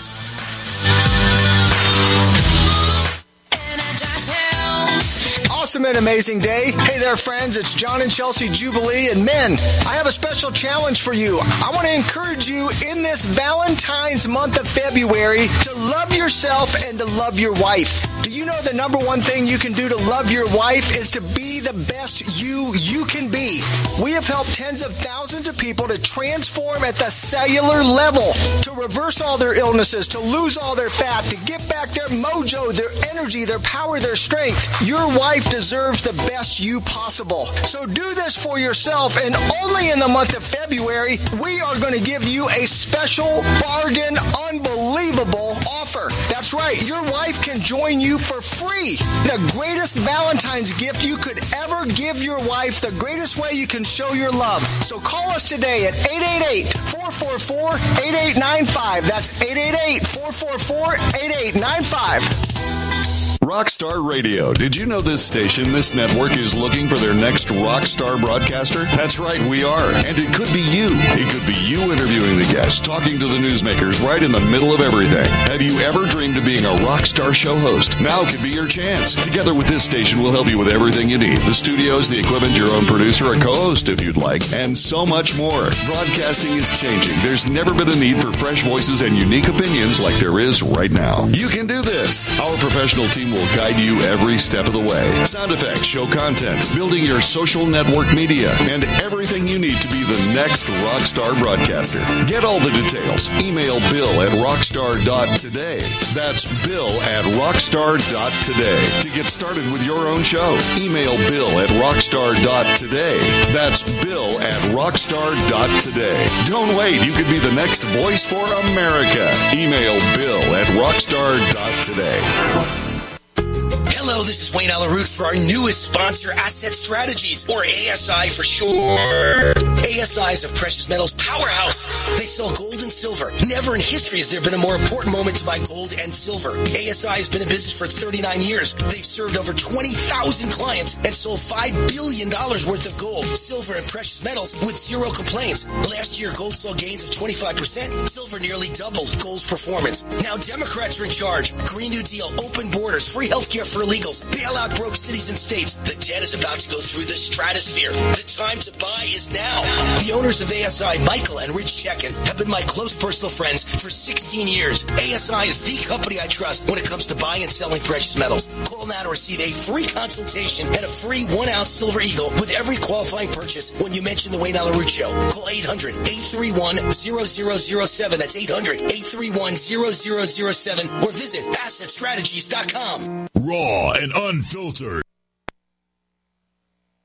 Speaker 17: Awesome and amazing day. Hey there, friends. It's John and Chelsea Jubilee. And men, I have a special challenge for you. I want to encourage you in this Valentine's month of February to love yourself and to love your wife. Do you know the number one thing you can do to love your wife is to be the best you you can be? We have helped tens of thousands of people to transform at the cellular level, to reverse all their illnesses, to lose all their fat, to get back their mojo, their energy, their power, their strength. Your wife deserves the best you possible. So do this for yourself, and only in the month of February, we are going to give you a special bargain, unbelievable offer. That's right. Your wife can join you for free. The greatest Valentine's gift you could ever give your wife, the greatest way you can show your love. So call us today at eight eight eight, four four four, eight eight nine five. That's eight eight eight, four four four, eight eight nine five.
Speaker 18: Rockstar Radio. Did you know this station, this network, is looking for their next rock star broadcaster? That's right, we are. And it could be you. It could be you interviewing the guests, talking to the newsmakers right in the middle of everything. Have you ever dreamed of being a rock star show host? Now could be your chance. Together with this station, we'll help you with everything you need. The studios, the equipment, your own producer, a co-host if you'd like, and so much more. Broadcasting is changing. There's never been a need for fresh voices and unique opinions like there is right now. You can do this. Our professional team will guide you every step of the way. Sound effects, show content, building your social network media, and everything you need to be the next rockstar broadcaster. Get all the details. Email Bill at rockstar dot today. That's Bill at rockstar dot today. To get started with your own show, email Bill at rockstar dot today. That's Bill at rockstar dot today. Don't wait. You could be the next voice for America. Email Bill at rockstar dot today.
Speaker 3: Hello, this is Wayne Alaroot for our newest sponsor, Asset Strategies, or A S I for short. A S I is a precious metals powerhouse. They sell gold and silver. Never in history has there been a more important moment to buy gold and silver. A S I has been in business for thirty-nine years. They've served over twenty thousand clients and sold five billion dollars worth of gold, silver, and precious metals with zero complaints. Last year, gold saw gains of twenty-five percent. Silver nearly doubled gold's performance. Now Democrats are in charge. Green New Deal, open borders, free health care for illegals, bail out broke cities and states. The debt is about to go through the stratosphere. The time to buy is now. The owners of A S I, Michael and Rich Chekin, have been my close personal friends for sixteen years. A S I is the company I trust when it comes to buying and selling precious metals. Call now to receive a free consultation and a free one-ounce Silver Eagle with every qualifying purchase when you mention the Wayne Alaroot Show. Call eight hundred, eight three one, zero zero zero seven. That's eight hundred, eight three one, zero zero zero seven. Or visit asset strategies dot com.
Speaker 2: Raw and unfiltered.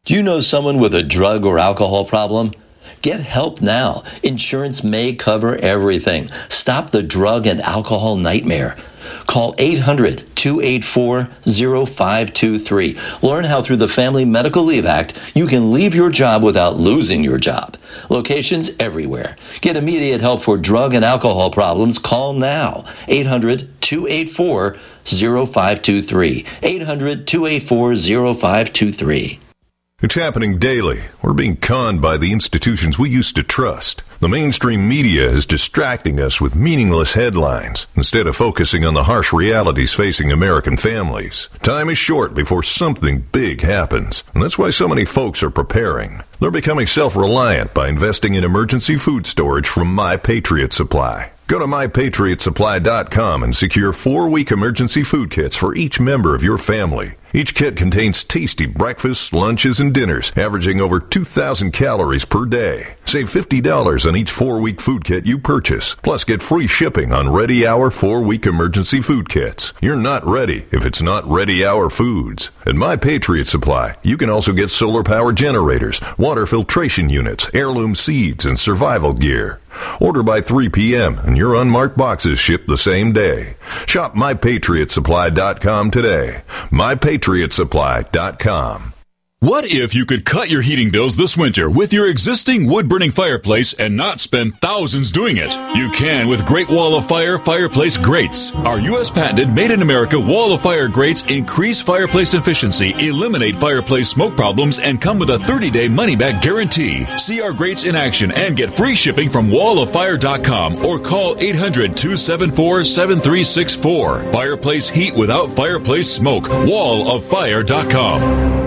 Speaker 19: Do you know someone with a drug or alcohol problem? Get help now. Insurance may cover everything. Stop the drug and alcohol nightmare. Call eight hundred, two eight four, zero five two three. Learn how through the Family Medical Leave Act you can leave your job without losing your job. Locations everywhere. Get immediate help for drug and alcohol problems. Call now. eight hundred, two eight four, zero five two three. eight hundred, two eight four, zero five two three.
Speaker 20: It's happening daily. We're being conned by the institutions we used to trust. The mainstream media is distracting us with meaningless headlines instead of focusing on the harsh realities facing American families. Time is short before something big happens, and that's why so many folks are preparing. They're becoming self-reliant by investing in emergency food storage from My Patriot Supply. Go to my patriot supply dot com and secure four-week emergency food kits for each member of your family. Each kit contains tasty breakfasts, lunches, and dinners, averaging over two thousand calories per day. Save fifty dollars on each four-week food kit you purchase. Plus, get free shipping on Ready Hour four-week emergency food kits. You're not ready if it's not Ready Hour Foods. At My Patriot Supply, you can also get solar power generators, water filtration units, heirloom seeds, and survival gear. Order by three p.m. and your unmarked boxes ship the same day. Shop my patriot supply dot com today. my patriot supply dot com.
Speaker 2: What if you could cut your heating bills this winter with your existing wood-burning fireplace and not spend thousands doing it? You can with Great Wall of Fire fireplace grates. Our U S patented made-in-America Wall of Fire grates increase fireplace efficiency, eliminate fireplace smoke problems, and come with a thirty-day money-back guarantee. See our grates in action and get free shipping from wall of fire dot com or call eight hundred, two seven four, seven three six four. Fireplace heat without fireplace smoke. wall of fire dot com.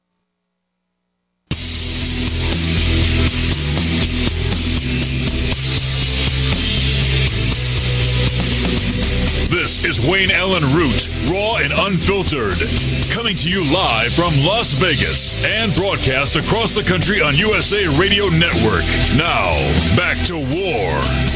Speaker 2: This is Wayne Allen Root, raw and unfiltered, coming to you live from Las Vegas and broadcast across the country on U S A Radio Network. Now, back to war.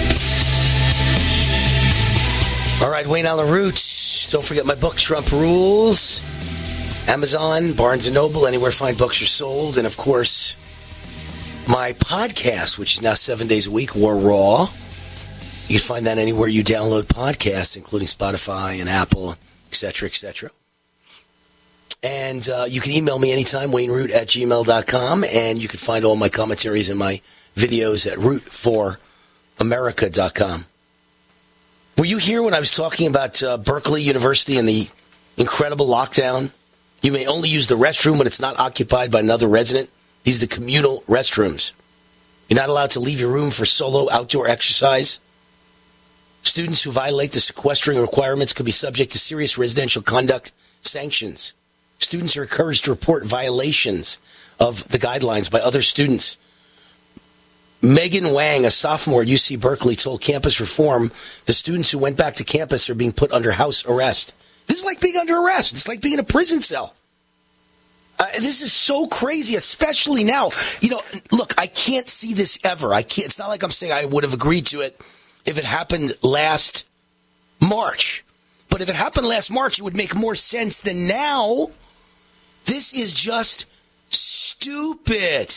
Speaker 3: All right, Wayne Allen Root. Don't forget my book, Trump Rules. Amazon, Barnes and Noble, anywhere fine books are sold. And, of course, my podcast, which is now seven days a week, War Raw. You can find that anywhere you download podcasts, including Spotify and Apple, et cetera, et cetera. And uh, you can email me anytime, wayne root at gmail dot com, and you can find all my commentaries and my videos at root for america dot com. Were you here when I was talking about uh, Berkeley University and the incredible lockdown? You may only use the restroom when it's not occupied by another resident. These are the communal restrooms. You're not allowed to leave your room for solo outdoor exercise. Students who violate the sequestering requirements could be subject to serious residential conduct sanctions. Students are encouraged to report violations of the guidelines by other students. Megan Wang, a sophomore at U C Berkeley, told Campus Reform the students who went back to campus are being put under house arrest. This is like being under arrest. It's like being in a prison cell. Uh, this is so crazy, especially now. You know, look, I can't see this ever. I can't. It's not like I'm saying I would have agreed to it if it happened last March. But if it happened last March, it would make more sense than now. This is just stupid.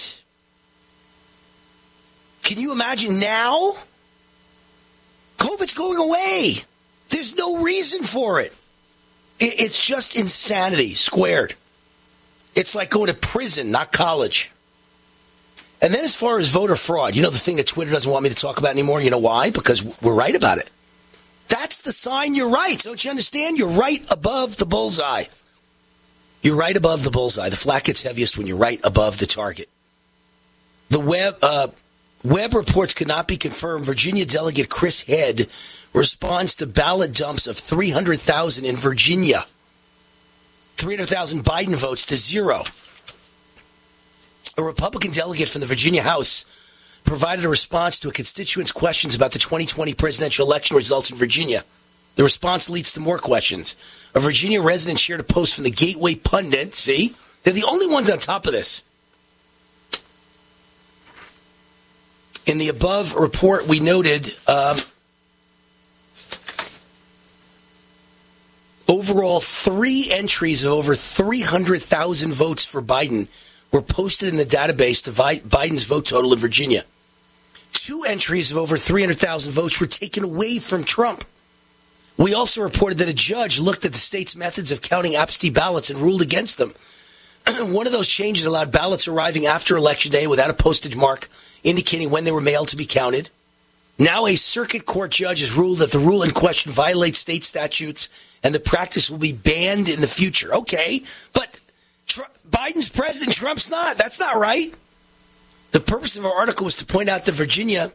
Speaker 3: Can you imagine now? COVID's going away. There's no reason for it. It's just insanity squared. It's like going to prison, not college. And then as far as voter fraud, you know the thing that Twitter doesn't want me to talk about anymore? You know why? Because we're right about it. That's the sign you're right. Don't you understand? You're right above the bullseye. You're right above the bullseye. The flak gets heaviest when you're right above the target. The web, uh, web reports could not be confirmed. Virginia Delegate Chris Head responds to ballot dumps of three hundred thousand in Virginia. three hundred thousand Biden votes to zero. A Republican delegate from the Virginia House provided a response to a constituent's questions about the twenty twenty presidential election results in Virginia. The response leads to more questions. A Virginia resident shared a post from the Gateway Pundit. See? They're the only ones on top of this. In the above report, we noted um, overall three entries of over three hundred thousand votes for Biden were posted in the database to Biden's vote total in Virginia. Two entries of over three hundred thousand votes were taken away from Trump. We also reported that a judge looked at the state's methods of counting absentee ballots and ruled against them. One of those changes allowed ballots arriving after Election Day without a postage mark indicating when they were mailed to be counted. Now a circuit court judge has ruled that the rule in question violates state statutes and the practice will be banned in the future. Okay, but Tr- Biden's president, Trump's not. That's not right. The purpose of our article was to point out that Virginia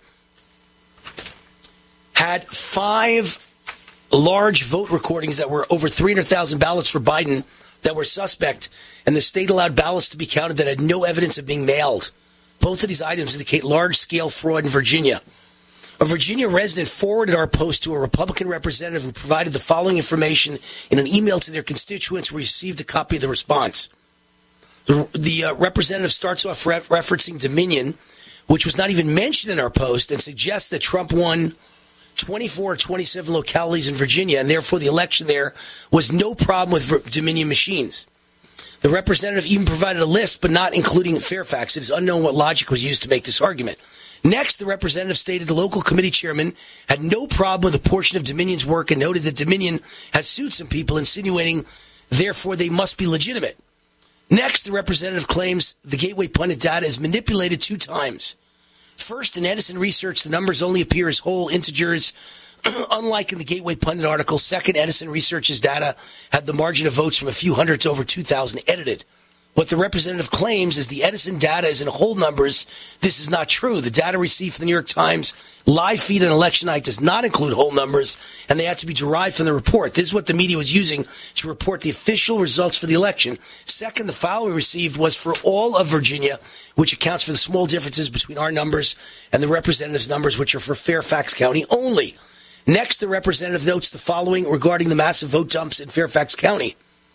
Speaker 3: had five large vote recordings that were over three hundred thousand ballots for Biden that were suspect, and the state allowed ballots to be counted that had no evidence of being mailed. Both of these items indicate large-scale fraud in Virginia. A Virginia resident forwarded our post to a Republican representative who provided the following information in an email to their constituents who received a copy of the response. The, the uh, representative starts off re- referencing Dominion, which was not even mentioned in our post, and suggests that Trump won twenty-four or twenty-seven localities in Virginia, and therefore the election there was no problem with Dominion machines. The representative even provided a list, but not including Fairfax. It is unknown what logic was used to make this argument. Next, the representative stated the local committee chairman had no problem with a portion of Dominion's work and noted that Dominion has sued some people, insinuating, therefore, they must be legitimate. Next, the representative claims the Gateway Pundit data is manipulated two times. First, in Edison Research, the numbers only appear as whole integers, unlike in the Gateway Pundit article. Second, Edison Research's data had the margin of votes from a few hundred to over two thousand edited. What the representative claims is the Edison data is in whole numbers. This is not true. The data received from the New York Times live feed on election night does not include whole numbers, and they have to be derived from the report. This is what the media was using to report the official results for the election. Second, the file we received was for all of Virginia, which accounts for the small differences between our numbers and the representative's numbers, which are for Fairfax County only. Next, the representative notes the following regarding the massive vote dumps in Fairfax County.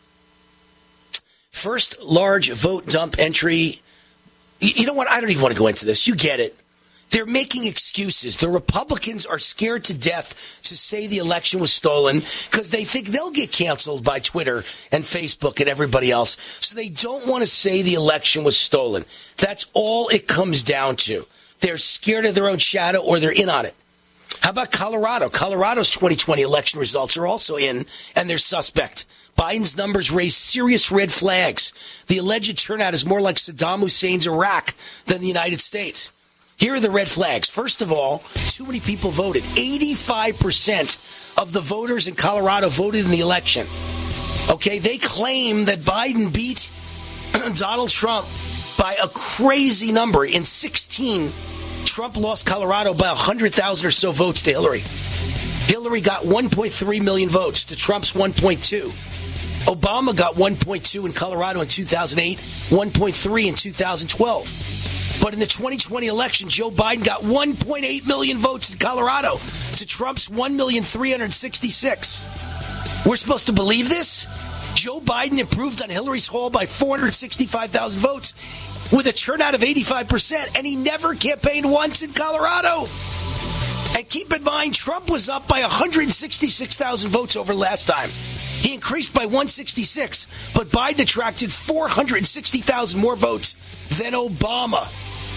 Speaker 3: First large vote dump entry. You know what? I don't even want to go into this. You get it. They're making excuses. The Republicans are scared to death to say the election was stolen because they think they'll get canceled by Twitter and Facebook and everybody else. So they don't want to say the election was stolen. That's all it comes down to. They're scared of their own shadow or they're in on it. How about Colorado? Colorado's twenty twenty election results are also in, and they're suspect. Biden's numbers raise serious red flags. The alleged turnout is more like Saddam Hussein's Iraq than the United States. Here are the red flags. First of all, too many people voted. eighty-five percent of the voters in Colorado voted in the election. Okay, they claim that Biden beat Donald Trump by a crazy number. In sixteen, Trump lost Colorado by one hundred thousand or so votes to Hillary. Hillary got one point three million votes to Trump's one point two. Obama got one point two in Colorado in two thousand eight, one point three in two thousand twelve. But in the twenty twenty election, Joe Biden got one point eight million votes in Colorado to Trump's one million three hundred sixty-six. We're supposed to believe this? Joe Biden improved on Hillary's haul by four hundred sixty-five thousand votes with a turnout of eighty-five percent, and he never campaigned once in Colorado. And keep in mind, Trump was up by one hundred sixty-six thousand votes over last time. He increased by one hundred sixty-six, but Biden attracted four hundred sixty thousand more votes than Obama.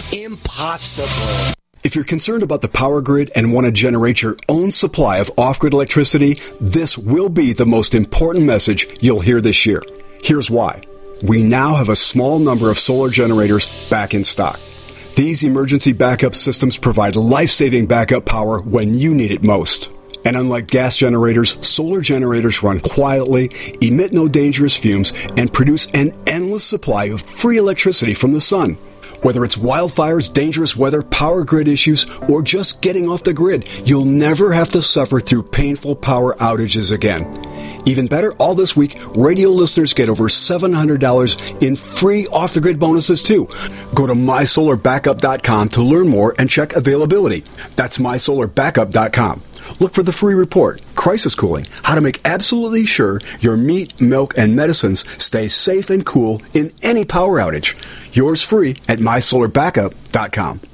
Speaker 3: Impossible.
Speaker 21: If you're concerned about the power grid and want to generate your own supply of off-grid electricity, this will be the most important message you'll hear this year. Here's why. We now have a small number of solar generators back in stock. These emergency backup systems provide life-saving backup power when you need it most. And unlike gas generators, solar generators run quietly, emit no dangerous fumes, and produce an endless supply of free electricity from the sun. Whether it's wildfires, dangerous weather, power grid issues, or just getting off the grid, you'll never have to suffer through painful power outages again. Even better, all this week, radio listeners get over seven hundred dollars in free off-the-grid bonuses, too. Go to my solar backup dot com to learn more and check availability. That's my solar backup dot com. Look for the free report, Crisis Cooling, how to make absolutely sure your meat, milk, and medicines stay safe and cool in any power outage. Yours free at my solar backup dot com.